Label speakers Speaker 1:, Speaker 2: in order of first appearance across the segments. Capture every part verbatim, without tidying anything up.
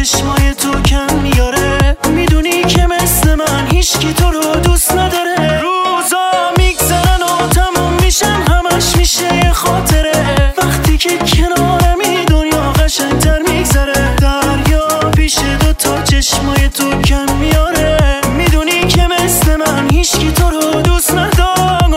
Speaker 1: چشمای تو کم میاره. میدونی که مثل من هیچکی تو رو دوست نداره. روزا میگذرن و تموم میشن، همش میشه یه خاطره. وقتی که کنارمی دنیا قشنگتر میگذره. دریا پیش دو تا چشمای تو کم میاره. میدونی که مثل من هیچکی تو رو دوست نداره.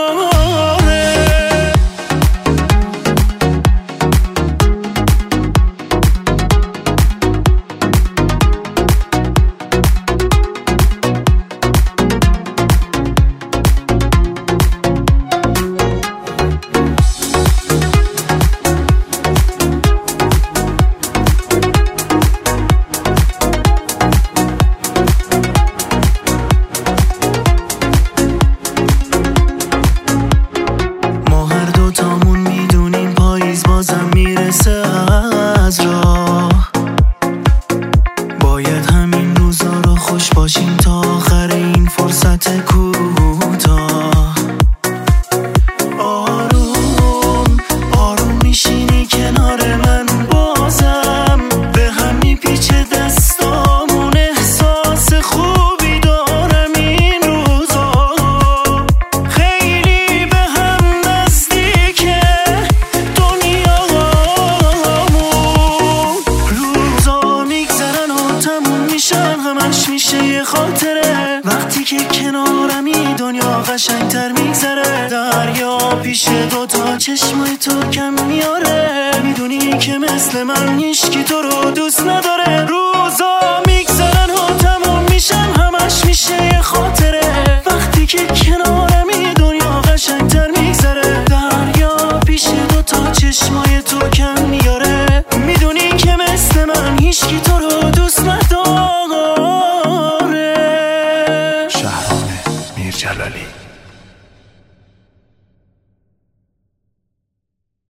Speaker 1: میرسه از راه، باید همین روزا رو خوش باشیم تا آخر این فرصت کوتاه. آروم آروم میشینی کنار من، بازم به هم میپیچه دستامون. احساس خوبی دارم این روزا، خیلی به هم نزدیکه دنیا. همش میشه یه خاطره. وقتی که کنارمی دنیا قشنگتر میگذره. دریا پیش دو تا چشمای تو کم میاره. میدونی که مثل من هیچکی تو رو دوست نداره. روزا میگذرن و تموم میشن، همش میشه یه خاطره. وقتی که کنارمی دنیا قشنگتر میگذره. دریا پیش دو تا چشمای تو کم میاره. میدونی که مثل من هیچکی تو رو دوست نداره.
Speaker 2: شهرام میرجلالی.